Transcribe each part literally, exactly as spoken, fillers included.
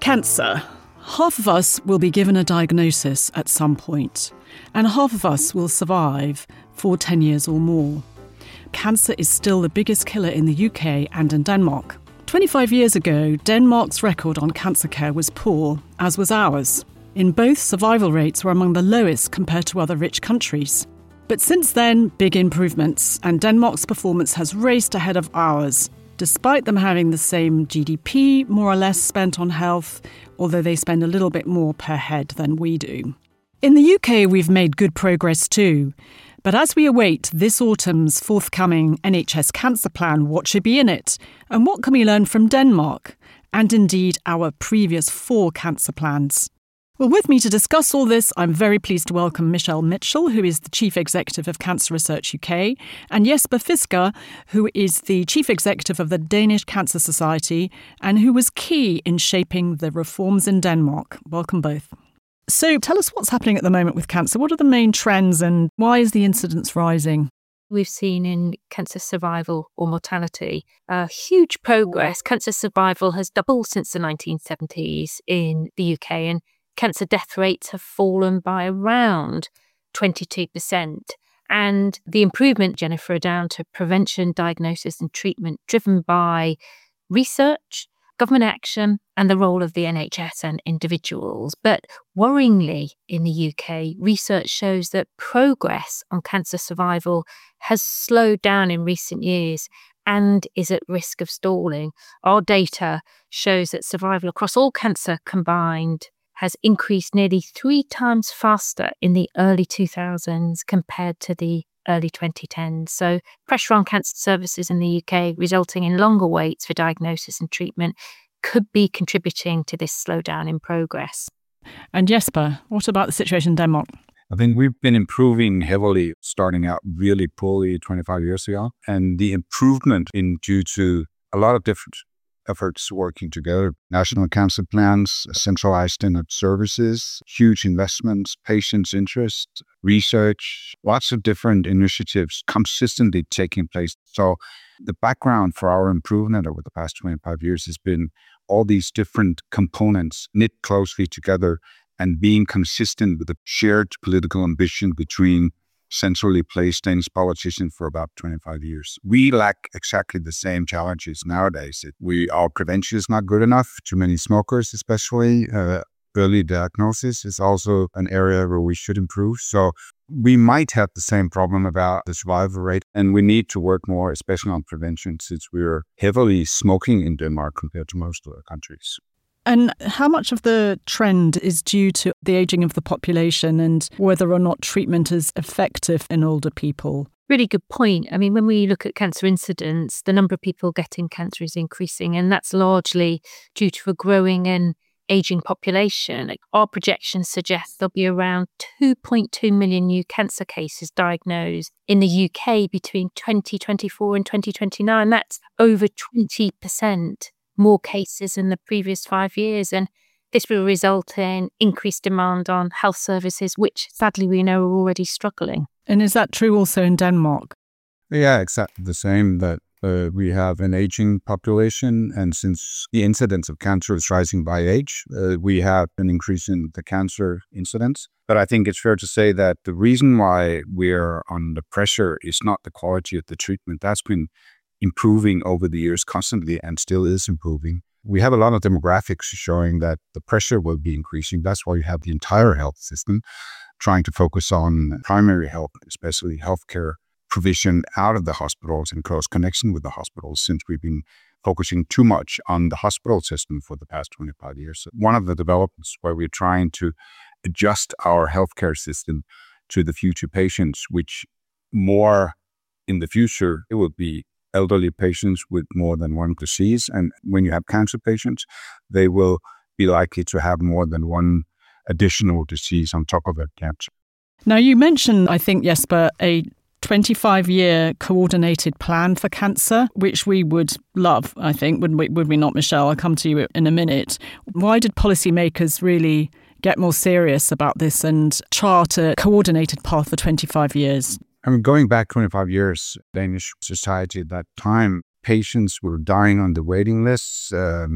Cancer. Half of us will be given a diagnosis at some point, and half of us will survive for ten years or more. Cancer is still the biggest killer in the U K and in Denmark. twenty-five years ago, Denmark's record on cancer care was poor, as was ours. In both, survival rates were among the lowest compared to other rich countries. But since then, big improvements, and Denmark's performance has raced ahead of ours, despite them having the same G D P, more or less, spent on health, although they spend a little bit more per head than we do. In the U K, we've made good progress too. But as we await this autumn's forthcoming N H S cancer plan, what should be in it? And what can we learn from Denmark? And indeed, our previous four cancer plans. Well, with me to discuss all this, I'm very pleased to welcome Michelle Mitchell, who is the Chief Executive of Cancer Research U K, and Jesper Fisker, who is the Chief Executive of the Danish Cancer Society, and who was key in shaping the reforms in Denmark. Welcome both. So tell us what's happening at the moment with cancer. What are the main trends and why is the incidence rising? We've seen in cancer survival or mortality uh, huge progress. Cancer survival has doubled since the nineteen seventies in the U K, and cancer death rates have fallen by around twenty-two percent. And the improvement, Jennifer, are down to prevention, diagnosis and treatment driven by research, government action and the role of the N H S and individuals. But worryingly, in the U K, research shows that progress on cancer survival has slowed down in recent years and is at risk of stalling. Our data shows that survival across all cancer combined has increased nearly three times faster in the early two thousands compared to the early twenty tens. So pressure on cancer services in the U K, resulting in longer waits for diagnosis and treatment, could be contributing to this slowdown in progress. And Jesper, what about the situation in Denmark? I think we've been improving heavily, starting out really poorly twenty-five years ago. And the improvement in due to a lot of different efforts working together, national cancer plans, centralized standard services, huge investments, patients' interest, research, lots of different initiatives consistently taking place. So the background for our improvement over the past twenty-five years has been all these different components knit closely together and being consistent with a shared political ambition between centrally placed Danish politicians for about twenty-five years. We lack exactly the same challenges nowadays. We Our prevention is not good enough. Too many smokers, especially. Uh, early diagnosis is also an area where we should improve. So we might have the same problem about the survival rate, and we need to work more, especially on prevention, since we're heavily smoking in Denmark compared to most other countries. And how much of the trend is due to the aging of the population and whether or not treatment is effective in older people? Really good point. I mean, when we look at cancer incidence, the number of people getting cancer is increasing, and that's largely due to a growing and aging population. Our projections suggest there'll be around two point two million new cancer cases diagnosed in the U K between twenty twenty-four and twenty twenty-nine. That's over twenty percent. More cases in the previous five years. And this will result in increased demand on health services, which sadly we know are already struggling. And is that true also in Denmark? Yeah, exactly the same, that uh, we have an aging population. And since the incidence of cancer is rising by age, uh, we have an increase in the cancer incidence. But I think it's fair to say that the reason why we're under pressure is not the quality of the treatment. That's been improving over the years constantly and still is improving. We have a lot of demographics showing that the pressure will be increasing. That's why you have the entire health system trying to focus on primary health, especially healthcare provision out of the hospitals in close connection with the hospitals, since we've been focusing too much on the hospital system for the past twenty-five years. One of the developments where we're trying to adjust our healthcare system to the future patients, which more in the future, it will be elderly patients with more than one disease. And when you have cancer patients, they will be likely to have more than one additional disease on top of that cancer. Now, you mentioned, I think, Jesper, a twenty-five-year coordinated plan for cancer, which we would love, I think, would we, would we not, Michelle? I'll come to you in a minute. Why did policymakers really get more serious about this and chart a coordinated path for twenty-five years? I mean, going back twenty-five years, Danish society at that time, patients were dying on the waiting lists. Um,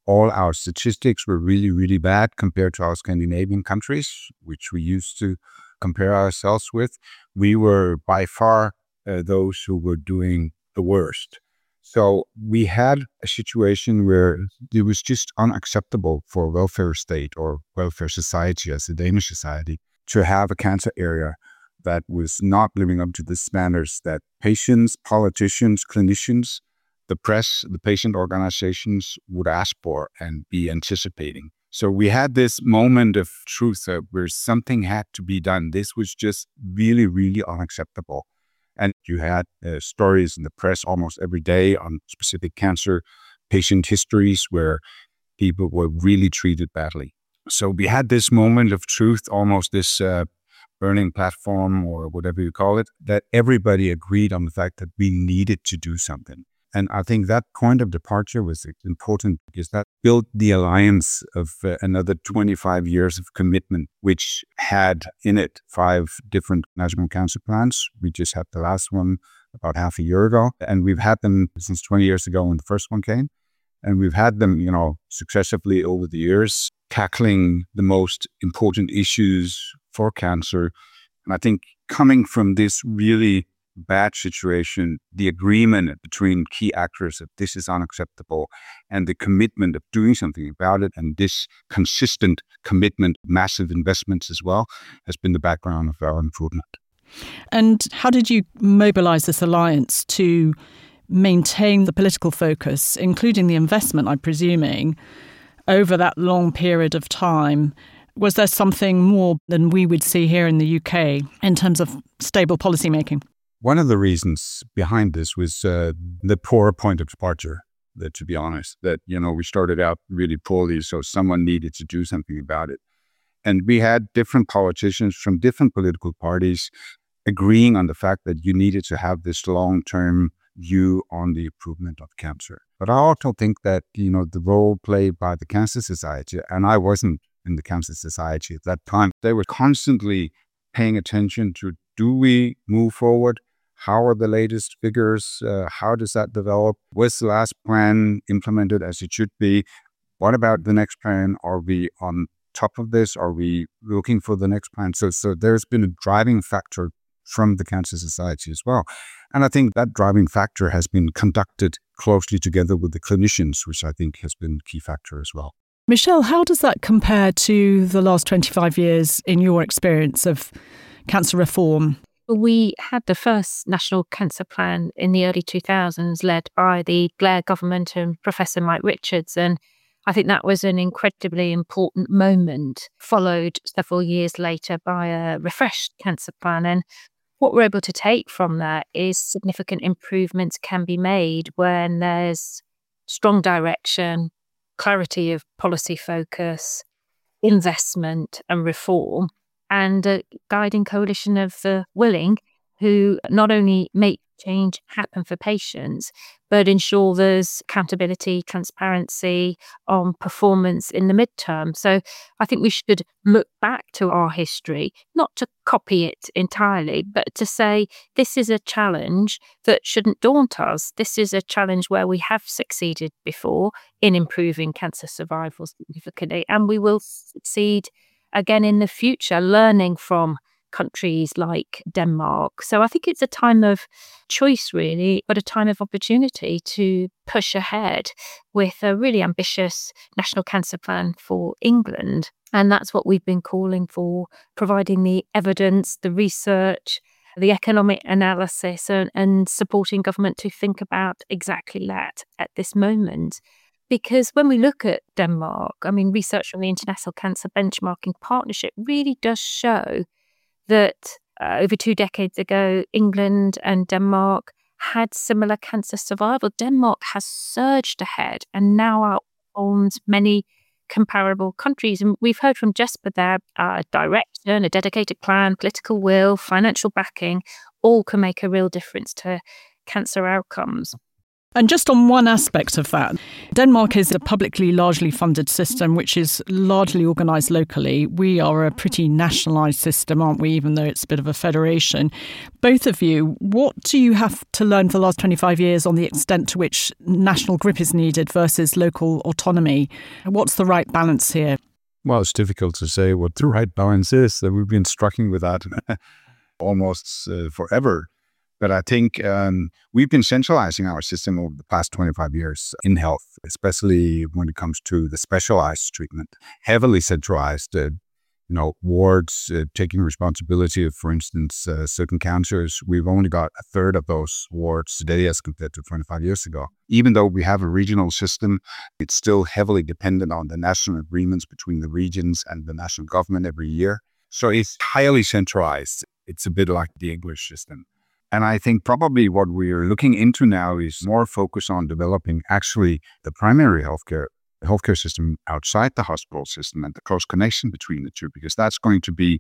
all our statistics were really, really bad compared to our Scandinavian countries, which we used to compare ourselves with. We were by far uh, those who were doing the worst. So we had a situation where it was just unacceptable for a welfare state or welfare society as a Danish society to have a cancer area that was not living up to the standards that patients, politicians, clinicians, the press, the patient organizations would ask for and be anticipating. So we had this moment of truth uh, where something had to be done. This was just really, really unacceptable. And you had uh, stories in the press almost every day on specific cancer patient histories where people were really treated badly. So we had this moment of truth, almost this uh, burning platform or whatever you call it, that everybody agreed on the fact that we needed to do something. And I think that point of departure was important because that built the alliance of uh, another twenty-five years of commitment, which had in it five different national cancer plans. We just had the last one about half a year ago, and we've had them since twenty years ago when the first one came. And we've had them, you know, successively over the years, tackling the most important issues for cancer. And I think coming from this really bad situation, the agreement between key actors that this is unacceptable and the commitment of doing something about it, and this consistent commitment, massive investments as well, has been the background of our improvement. And how did you mobilize this alliance to maintain the political focus, including the investment, I'm presuming, over that long period of time? Was there something more than we would see here in the U K in terms of stable policymaking? One of the reasons behind this was uh, the poor point of departure, that, to be honest, that, you know, we started out really poorly, so someone needed to do something about it. And we had different politicians from different political parties agreeing on the fact that you needed to have this long-term view on the improvement of cancer. But I also think that, you know, the role played by the Cancer Society, and I wasn't in the Cancer Society at that time, they were constantly paying attention to, do we move forward? How are the latest figures? Uh, how does that develop? Was the last plan implemented as it should be? What about the next plan? Are we on top of this? Are we looking for the next plan? So, so there's been a driving factor from the Cancer Society as well. And I think that driving factor has been conducted closely together with the clinicians, which I think has been a key factor as well. Michelle, how does that compare to the last twenty-five years in your experience of cancer reform? We had the first national cancer plan in the early two thousands led by the Blair government and Professor Mike Richards. And I think that was an incredibly important moment, followed several years later by a refreshed cancer plan. And what we're able to take from that is significant improvements can be made when there's strong direction, clarity of policy focus, investment and reform, and a guiding coalition of the willing who not only make change happen for patients, but ensure there's accountability, transparency on performance in the midterm. So I think we should look back to our history, not to copy it entirely, but to say this is a challenge that shouldn't daunt us. This is a challenge where we have succeeded before in improving cancer survival significantly, and we will succeed again in the future, learning from countries like Denmark. So I think it's a time of choice, really, but a time of opportunity to push ahead with a really ambitious national cancer plan for England. And that's what we've been calling for, providing the evidence, the research, the economic analysis, and, and supporting government to think about exactly that at this moment. Because when we look at Denmark, I mean, research from the International Cancer Benchmarking Partnership really does show that uh, over two decades ago, England and Denmark had similar cancer survival. Denmark has surged ahead and now outperforms many comparable countries. And we've heard from Jesper there, uh, direction, a dedicated plan, political will, financial backing, all can make a real difference to cancer outcomes. And just on one aspect of that, Denmark is a publicly largely funded system, which is largely organised locally. We are a pretty nationalised system, aren't we, even though it's a bit of a federation. Both of you, what do you have to learn for the last twenty-five years on the extent to which national grip is needed versus local autonomy? What's the right balance here? Well, it's difficult to say what the right balance is. We've been struggling with that almost uh, forever. But I think um, we've been centralizing our system over the past twenty-five years in health, especially when it comes to the specialized treatment. Heavily centralized, uh, you know, wards uh, taking responsibility of, for instance, uh, certain cancers. We've only got a third of those wards today as compared to twenty-five years ago. Even though we have a regional system, it's still heavily dependent on the national agreements between the regions and the national government every year. So it's highly centralized. It's a bit like the English system. And I think probably what we're looking into now is more focus on developing actually the primary healthcare healthcare system outside the hospital system and the close connection between the two, because that's going to be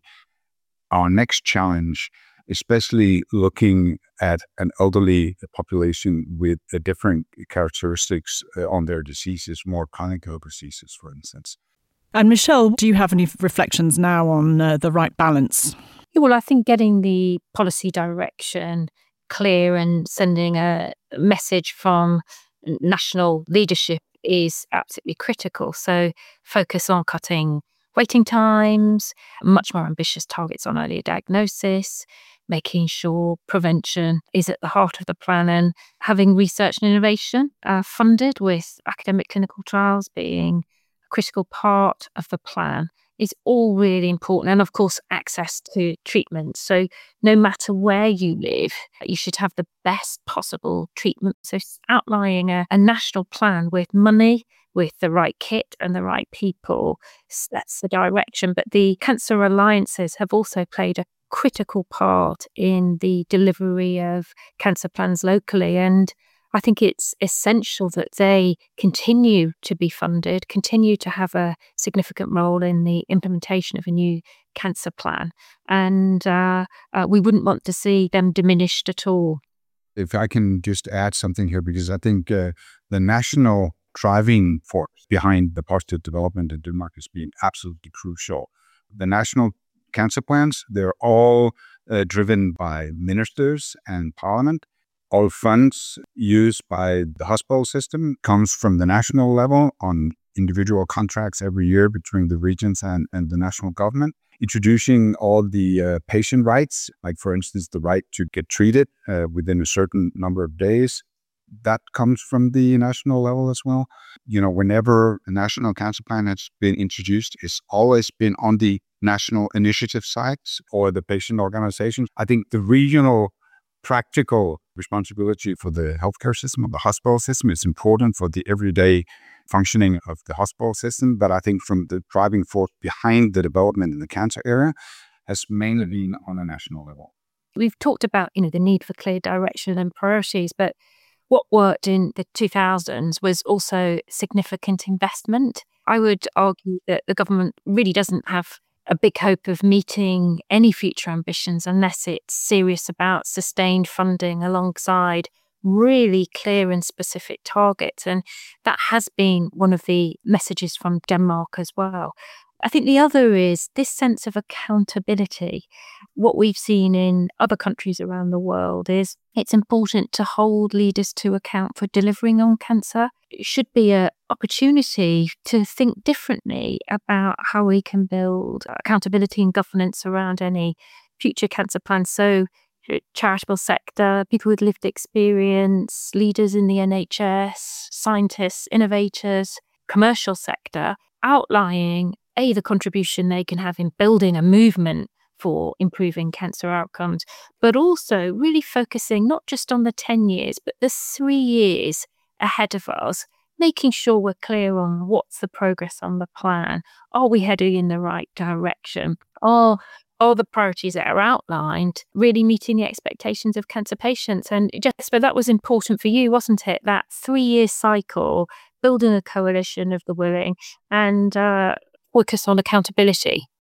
our next challenge, especially looking at an elderly population with uh, different characteristics uh, on their diseases, more chronic diseases, for instance. And Michelle, do you have any reflections now on uh, the right balance? Yeah, well, I think getting the policy direction clear and sending a message from national leadership is absolutely critical. So focus on cutting waiting times, much more ambitious targets on earlier diagnosis, making sure prevention is at the heart of the plan, and having research and innovation uh, funded, with academic clinical trials being a critical part of the plan, is all really important. And of course, access to treatment. So no matter where you live, you should have the best possible treatment. So outlining a, a national plan with money, with the right kit and the right people, that's the direction. But the cancer alliances have also played a critical part in the delivery of cancer plans locally. And I think it's essential that they continue to be funded, continue to have a significant role in the implementation of a new cancer plan. And uh, uh, we wouldn't want to see them diminished at all. If I can just add something here, because I think uh, the national driving force behind the positive development in Denmark has been absolutely crucial. The national cancer plans, they're all uh, driven by ministers and parliament. All funds used by the hospital system comes from the national level on individual contracts every year between the regions and, and the national government, introducing all the uh, patient rights, like, for instance, the right to get treated uh, within a certain number of days. That comes from the national level as well. You know, whenever a national cancer plan has been introduced, it's always been on the national initiative sites or the patient organizations. I think the regional practical responsibility for the healthcare system, or the hospital system, is important for the everyday functioning of the hospital system. But I think from the driving force behind the development in the cancer area has mainly been on a national level. We've talked about, you know, the need for clear direction and priorities, but what worked in the two thousands was also significant investment. I would argue that the government really doesn't have a big hope of meeting any future ambitions unless it's serious about sustained funding alongside really clear and specific targets. And that has been one of the messages from Denmark as well. I think the other is this sense of accountability. What we've seen in other countries around the world is it's important to hold leaders to account for delivering on cancer. It should be an opportunity to think differently about how we can build accountability and governance around any future cancer plans. So charitable sector, people with lived experience, leaders in the N H S, scientists, innovators, commercial sector, outlining A, the contribution they can have in building a movement for improving cancer outcomes, but also really focusing not just on the ten years, but the three years ahead of us, making sure we're clear on what's the progress on the plan. Are we heading in the right direction? Are, are the priorities that are outlined really meeting the expectations of cancer patients? And Jesper, that was important for you, wasn't it? That three-year cycle, building a coalition of the willing and uh, focus on accountability.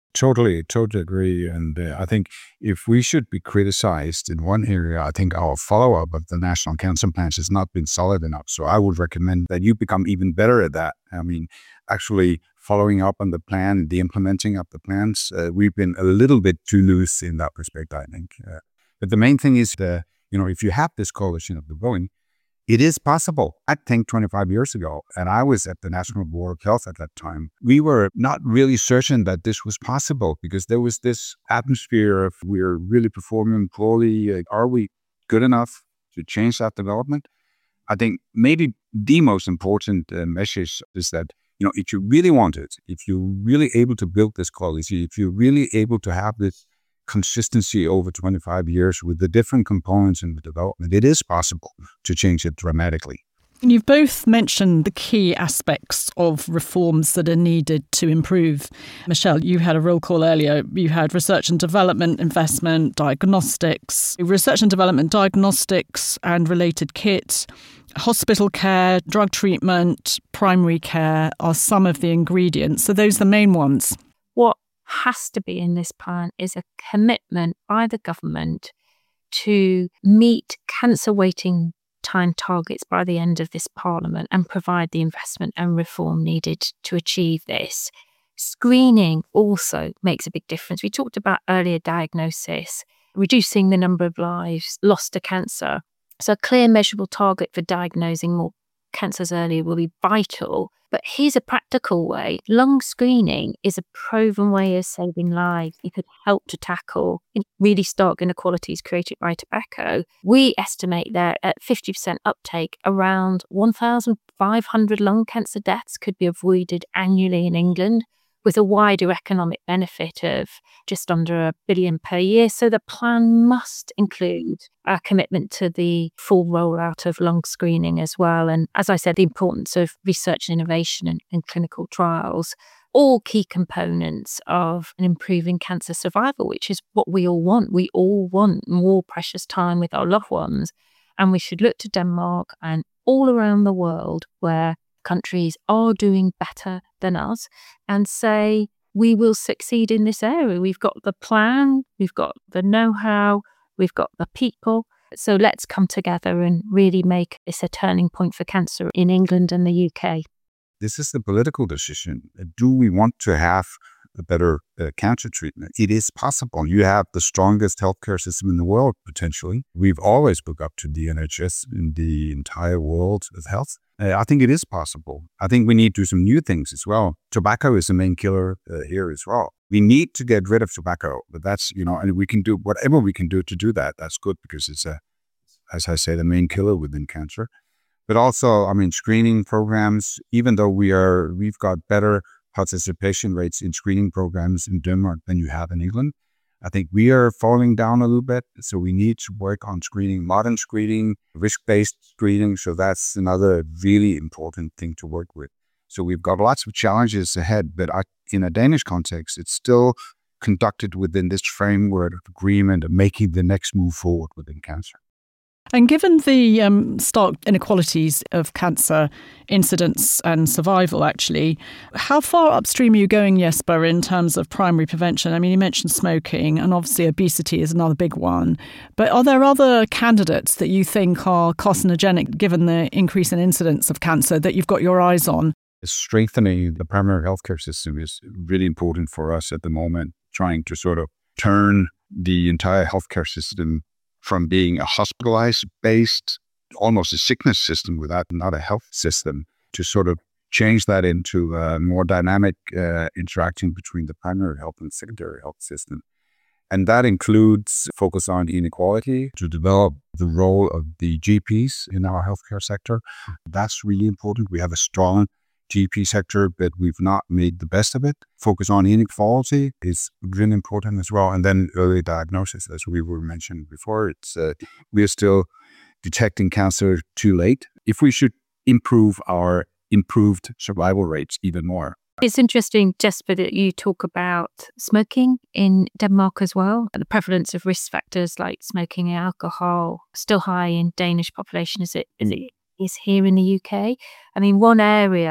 Totally, totally agree. And uh, I think if we should be criticized in one area, I think our follow-up of the national cancer plans has not been solid enough. So I would recommend that you become even better at that. I mean, actually following up on the plan, the implementing of the plans, uh, we've been a little bit too loose in that respect, I think. Uh, but the main thing is, the, you know, if you have this coalition of the willing, it is possible. I think twenty-five years ago, and I was at the National Board of Health at that time, we were not really certain that this was possible because there was this atmosphere of we're really performing poorly. Are we good enough to change that development? I think maybe the most important uh, message is that, you know, if you really want it, if you're really able to build this quality, if you're really able to have this consistency over twenty-five years with the different components in the development, it is possible to change it dramatically. You've both mentioned the key aspects of reforms that are needed to improve. Michelle, you had a roll call earlier. You had research and development, investment, diagnostics, research and development, diagnostics and related kits, hospital care, drug treatment, primary care are some of the ingredients. So those are the main ones. What has to be in this plan is a commitment by the government to meet cancer waiting time targets by the end of this parliament and provide the investment and reform needed to achieve this. Screening also makes a big difference. We talked about earlier diagnosis, reducing the number of lives lost to cancer. So a clear measurable target for diagnosing more cancers earlier will be vital. But here's a practical way. Lung screening is a proven way of saving lives. It could help to tackle really stark inequalities created by tobacco. We estimate that at fifty percent uptake, around one thousand five hundred lung cancer deaths could be avoided annually in England, with a wider economic benefit of just under a billion per year. So the plan must include a commitment to the full rollout of lung screening as well. And as I said, the importance of research and innovation and, and clinical trials, all key components of an improving cancer survival, which is what we all want. We all want more precious time with our loved ones. And we should look to Denmark and all around the world where countries are doing better than us and say, we will succeed in this area. We've got the plan, we've got the know-how, we've got the people. So let's come together and really make this a turning point for cancer in England and the U K. This is the political decision. Do we want to have a better uh, cancer treatment? It is possible. You have the strongest healthcare system in the world, potentially. We've always looked up to the N H S in the entire world of health. Uh, I think it is possible. I think we need to do some new things as well. Tobacco is the main killer uh, here as well. We need to get rid of tobacco, but that's, you know, and we can do whatever we can do to do that. That's good because it's, a, as I say, the main killer within cancer. But also, I mean, screening programs, even though we are, we've got better participation rates in screening programs in Denmark than you have in England. I think we are falling down a little bit. So we need to work on screening, modern screening, risk-based screening. So that's another really important thing to work with. So we've got lots of challenges ahead, but I, in a Danish context, it's still conducted within this framework of agreement of making the next move forward within cancer. And given the um, stark inequalities of cancer incidence and survival, actually, how far upstream are you going, Jesper, in terms of primary prevention? I mean, you mentioned smoking, and obviously obesity is another big one. But are there other candidates that you think are carcinogenic, given the increase in incidence of cancer, that you've got your eyes on? Strengthening the primary healthcare system is really important for us at the moment, trying to sort of turn the entire healthcare system from being a hospitalized-based, almost a sickness system without not a health system, to sort of change that into a more dynamic uh, interaction between the primary health and secondary health system. And that includes focus on inequality, to develop the role of the G Ps in our healthcare sector. That's really important. We have a strong G P sector, but we've not made the best of it. Focus on inequality is really important as well. And then early diagnosis, as we were mentioned before, it's uh, we are still detecting cancer too late. If we should improve our improved survival rates even more. It's interesting, Jesper, that you talk about smoking in Denmark as well. The prevalence of risk factors like smoking and alcohol still high in Danish population as it, as it is here in the U K. I mean, one area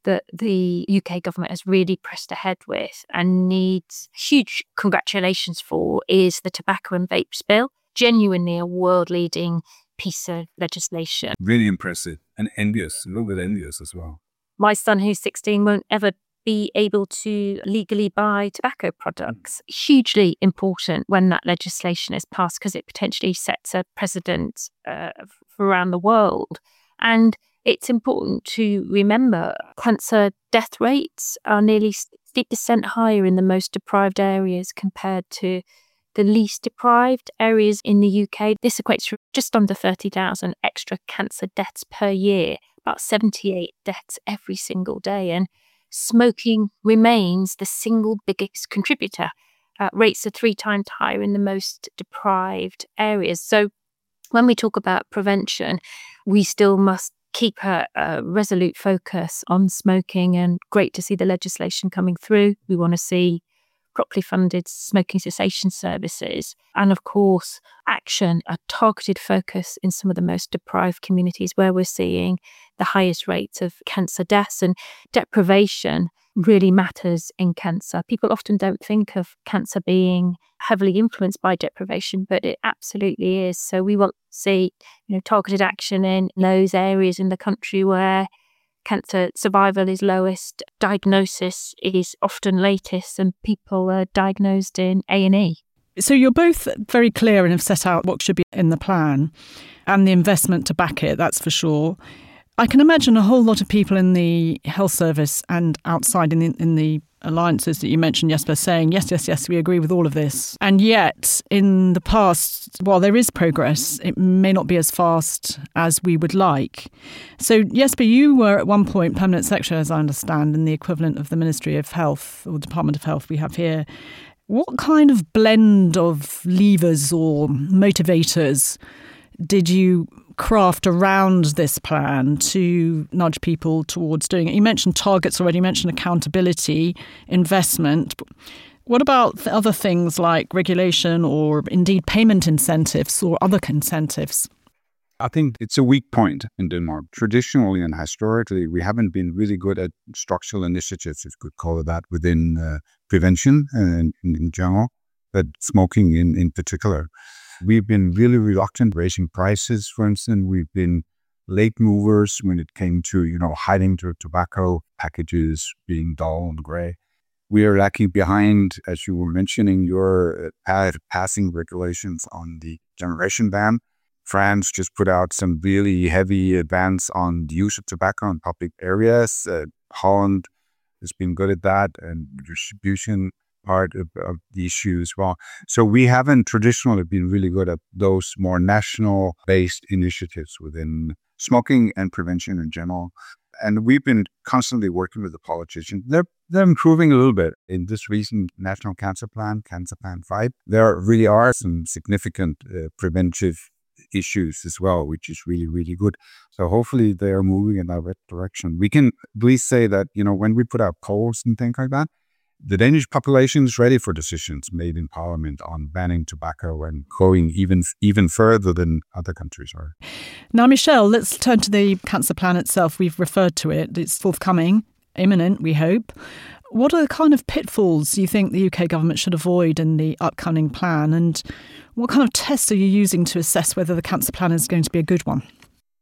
that the U K government has really pressed ahead with and needs huge congratulations for is the Tobacco and Vapes Bill. Genuinely a world-leading piece of legislation. Really impressive and envious, a little bit envious as well. My son, who's sixteen, won't ever be able to legally buy tobacco products. Mm. Hugely important when that legislation is passed because it potentially sets a precedent uh, for around the world. And it's important to remember cancer death rates are nearly sixty percent higher in the most deprived areas compared to the least deprived areas in the U K. This equates to just under thirty thousand extra cancer deaths per year, about seventy-eight deaths every single day. And smoking remains the single biggest contributor. Uh, rates are three times higher in the most deprived areas. So when we talk about prevention, we still must keep a, a resolute focus on smoking, and great to see the legislation coming through. We want to see properly funded smoking cessation services and, of course, action, a targeted focus in some of the most deprived communities where we're seeing the highest rates of cancer deaths. And deprivation really matters in cancer. People often don't think of cancer being heavily influenced by deprivation, but it absolutely is. So we want to see, you know, targeted action in those areas in the country where cancer survival is lowest, diagnosis is often latest, and people are diagnosed in A and E. So you're both very clear and have set out what should be in the plan and the investment to back it, that's for sure. I can imagine a whole lot of people in the health service and outside in the, in the alliances that you mentioned, Jesper, saying, yes, yes, yes, we agree with all of this. And yet, in the past, while there is progress, it may not be as fast as we would like. So, Jesper, you were at one point permanent secretary, as I understand, in the equivalent of the Ministry of Health or Department of Health we have here. What kind of blend of levers or motivators did you craft around this plan to nudge people towards doing it? You mentioned targets already, you mentioned accountability, investment. What about other things like regulation or indeed payment incentives or other incentives? I think it's a weak point in Denmark. Traditionally and historically, we haven't been really good at structural initiatives, if you could call it that, within uh, prevention and in, in general, but smoking in, in particular. We've been really reluctant raising prices, for instance. We've been late movers when it came to, you know, hiding to tobacco packages being dull and gray. We are lagging behind, as you were mentioning, your uh, passing regulations on the generation ban. France just put out some really heavy bans on the use of tobacco in public areas. Uh, Holland has been good at that, and distribution part of, of the issue as well. So we haven't traditionally been really good at those more national-based initiatives within smoking and prevention in general. And we've been constantly working with the politicians. They're they're improving a little bit. In this recent National Cancer Plan, Cancer Plan five, there really are some significant uh, preventive issues as well, which is really, really good. So hopefully they are moving in that direction. We can at least say that, you know, when we put out polls and things like that, the Danish population is ready for decisions made in Parliament on banning tobacco and going even even further than other countries are. Now, Michelle, let's turn to the cancer plan itself. We've referred to it. It's forthcoming, imminent, we hope. What are the kind of pitfalls you think the U K government should avoid in the upcoming plan? And what kind of tests are you using to assess whether the cancer plan is going to be a good one?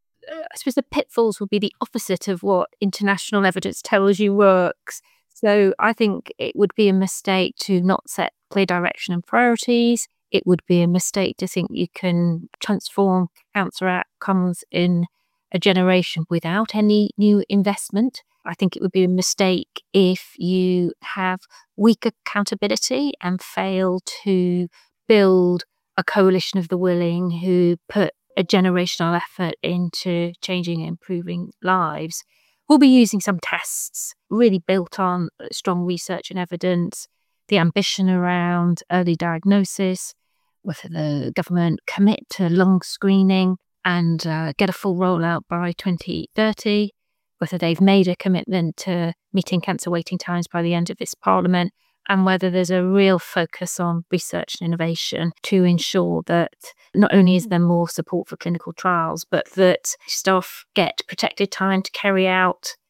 I suppose the pitfalls will be the opposite of what international evidence tells you works. So I think it would be a mistake to not set clear direction and priorities. It would be a mistake to think you can transform cancer outcomes in a generation without any new investment. I think it would be a mistake if you have weak accountability and fail to build a coalition of the willing who put a generational effort into changing and improving lives. We'll be using some tests really built on strong research and evidence, the ambition around early diagnosis, whether the government commit to lung screening and uh, get a full rollout by twenty thirty, whether they've made a commitment to meeting cancer waiting times by the end of this Parliament, and whether there's a real focus on research and innovation to ensure that not only is there more support for clinical trials, but that staff get protected time to carry out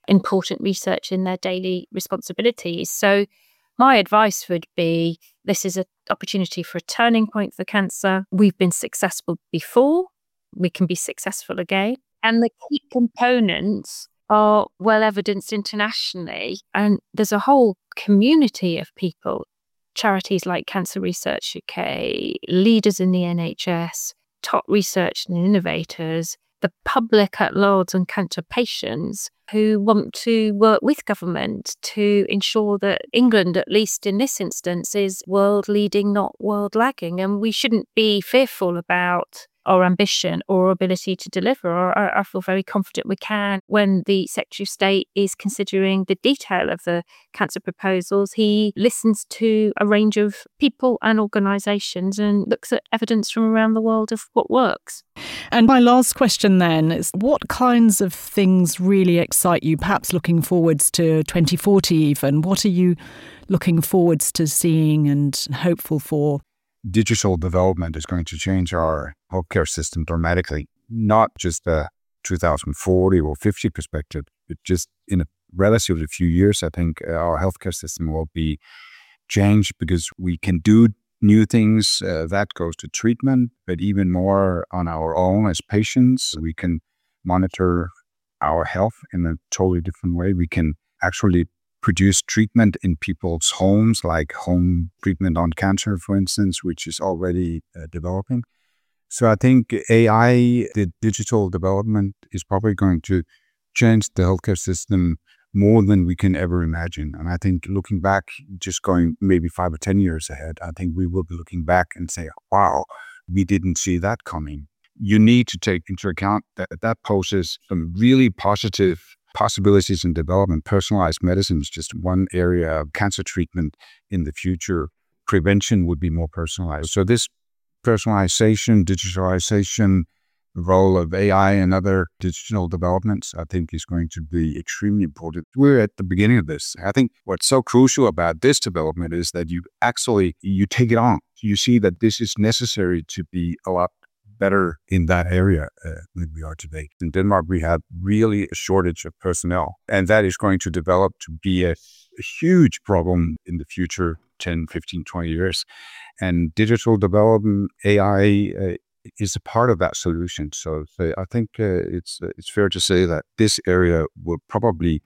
important research in their daily responsibilities. So my advice would be, this is an opportunity for a turning point for cancer. We've been successful before. We can be successful again. And the key components are well evidenced internationally. And there's a whole community of people, charities like Cancer Research U K, leaders in the N H S, top research and innovators, the public at large and cancer patients who want to work with government to ensure that England, at least in this instance, is world leading, not world lagging. And we shouldn't be fearful about our ambition or ability to deliver. I, I feel very confident we can. When the Secretary of State is considering the detail of the cancer proposals, he listens to a range of people and organisations and looks at evidence from around the world of what works. And my last question then is, what kinds of things really excite you, perhaps looking forwards to twenty forty even? What are you looking forwards to seeing and hopeful for? Digital development is going to change our healthcare system dramatically, not just a two thousand forty or fifty perspective, but just in a relatively few years, I think uh, our healthcare system will be changed because we can do new things. Uh, that goes to treatment, but even more on our own as patients. We can monitor our health in a totally different way. We can actually produce treatment in people's homes, like home treatment on cancer, for instance, which is already uh, developing. So I think A I, the digital development, is probably going to change the healthcare system more than we can ever imagine. And I think looking back, just going maybe five or ten years ahead, I think we will be looking back and say, wow, we didn't see that coming. You need to take into account that that poses some really positive possibilities in development. Personalized medicine is just one area of cancer treatment in the future. Prevention would be more personalized. So this personalization, digitalization, role of A I and other digital developments, I think is going to be extremely important. We're at the beginning of this. I think what's so crucial about this development is that you actually, you take it on. You see that this is necessary to be a lot better in that area uh, than we are today. In Denmark, we have really a shortage of personnel, and that is going to develop to be a, a huge problem in the future, ten, fifteen, twenty years. And digital development, A I, uh, is a part of that solution. So, so I think uh, it's uh, it's fair to say that this area will probably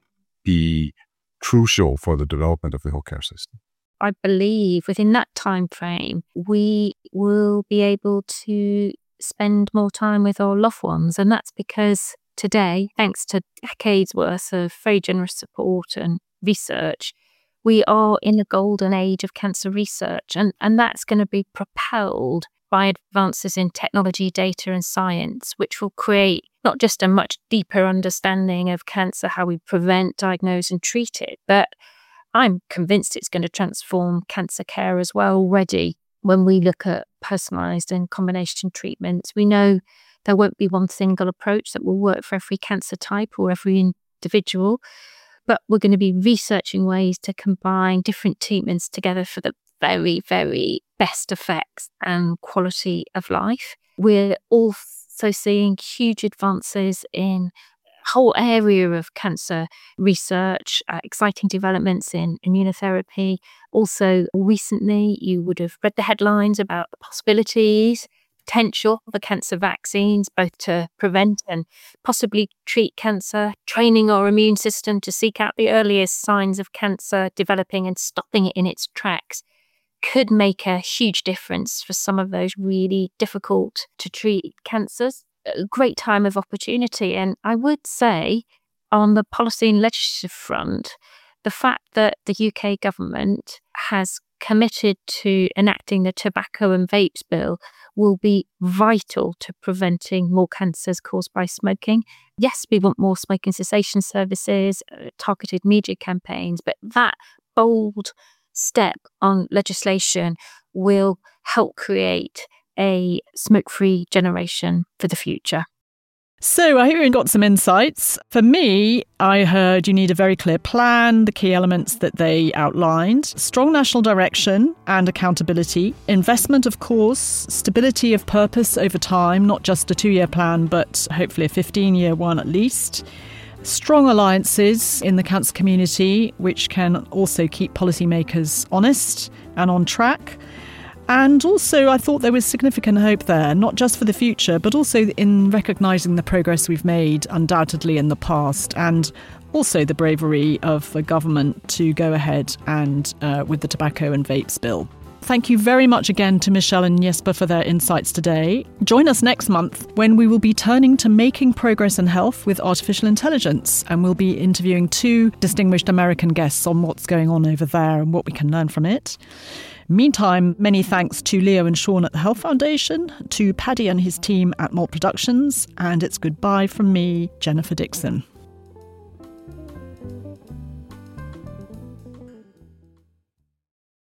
be crucial for the development of the healthcare system. I believe within that time frame, we will be able to spend more time with our loved ones. And that's because today, thanks to decades worth of very generous support and research, we are in a golden age of cancer research. And, and that's going to be propelled by advances in technology, data and science, which will create not just a much deeper understanding of cancer, how we prevent, diagnose and treat it, but I'm convinced it's going to transform cancer care as well already. When we look at personalised and combination treatments, we know there won't be one single approach that will work for every cancer type or every individual, but we're going to be researching ways to combine different treatments together for the very, very best effects and quality of life. We're also seeing huge advances in whole area of cancer research, uh, exciting developments in immunotherapy. Also, recently, you would have read the headlines about the possibilities, potential for cancer vaccines, both to prevent and possibly treat cancer, training our immune system to seek out the earliest signs of cancer developing and stopping it in its tracks, could make a huge difference for some of those really difficult to treat cancers. A great time of opportunity. And I would say on the policy and legislative front, the fact that the U K government has committed to enacting the tobacco and vapes bill will be vital to preventing more cancers caused by smoking. Yes, we want more smoking cessation services, uh, targeted media campaigns, but that bold step on legislation will help create a smoke-free generation for the future. So I hope you got some insights. For me, I heard you need a very clear plan, the key elements that they outlined, strong national direction and accountability, investment, of course, stability of purpose over time, not just a two-year plan, but hopefully a fifteen-year one at least, strong alliances in the cancer community, which can also keep policymakers honest and on track. And also, I thought there was significant hope there, not just for the future, but also in recognising the progress we've made undoubtedly in the past, and also the bravery of the government to go ahead and uh, with the tobacco and vapes bill. Thank you very much again to Michelle and Jesper for their insights today. Join us next month when we will be turning to making progress in health with artificial intelligence, and we'll be interviewing two distinguished American guests on what's going on over there and what we can learn from it. Meantime, many thanks to Leo and Sean at the Health Foundation, to Paddy and his team at Malt Productions, and it's goodbye from me, Jennifer Dixon.